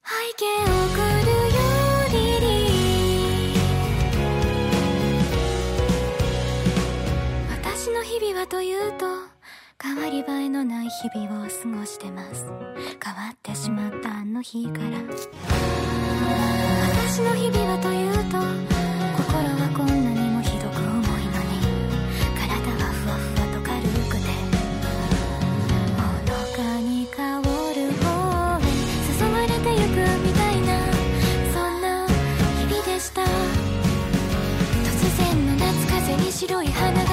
背景を送るよリリー。私の日々はというと変わり映えのない日々を過ごしてます。変わってしまったあの日から。私の日々はというと心はこんなにもひどく重いのに体はふわふわと軽くてほのかに香る方へ注がれてゆくみたいなそんな日々でした。突然の夏風に白い花